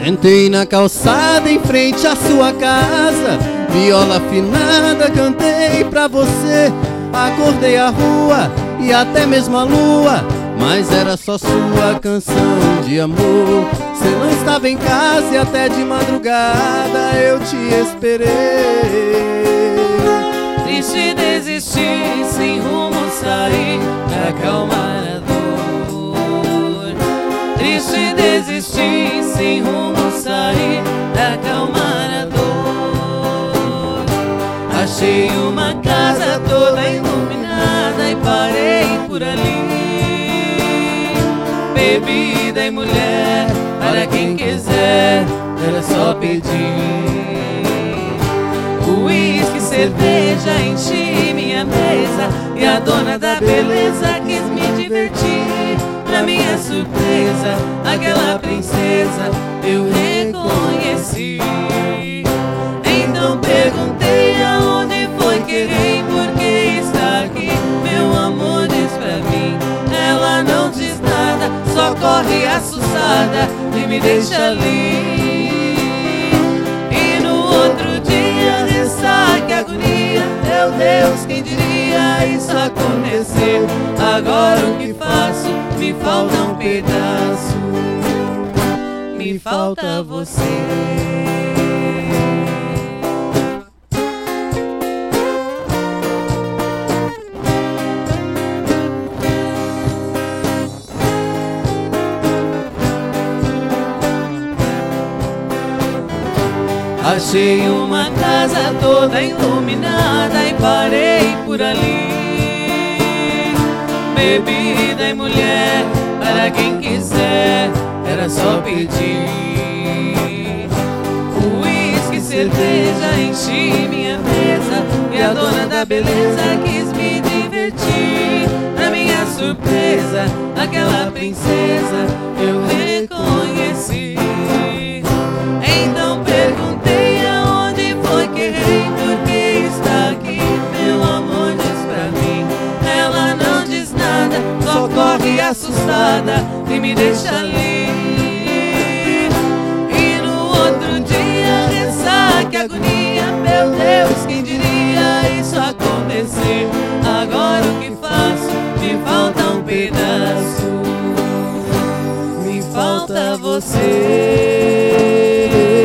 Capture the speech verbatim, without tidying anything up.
Sentei na calçada em frente à sua casa, viola afinada cantei pra você. Acordei a rua e até mesmo a lua, mas era só sua canção de amor. Você não estava em casa e até de madrugada eu te esperei. Triste desistir, sem rumo sair pra acalmar a dor. Triste desistir, sem rumo sair pra acalmar a dor. Achei uma casa toda iluminada e parei por ali. Bebida e mulher, para quem quiser, era só pedir. Uísque, cerveja, enchi minha mesa e a dona da beleza quis me divertir. Pra minha surpresa, aquela princesa eu reconheci. Então perguntei aonde foi que errei, porque está aqui, meu amor diz pra mim. Ela não diz nada, só corre assustada e me deixa ali. E no outro dia, ressaca, agonia, meu Deus, quem diria isso acontecer? Agora o que faço? Me falta um pedaço, me falta você. Achei uma casa toda iluminada e parei por ali. Bebida e mulher, para quem quiser, era só pedir. Uísque, cerveja, enchi minha mesa e a dona da beleza quis me divertir. Pra minha surpresa, aquela princesa eu reconheci. Então perguntei aonde foi que errei, porque está aqui, meu amor diz pra mim. Ela não diz nada, só corre assustada e me deixa ali. E no outro dia, ressaca, agonia, meu Deus, quem diria isso acontecer? Agora o que faço? Me falta um pedaço, me falta você.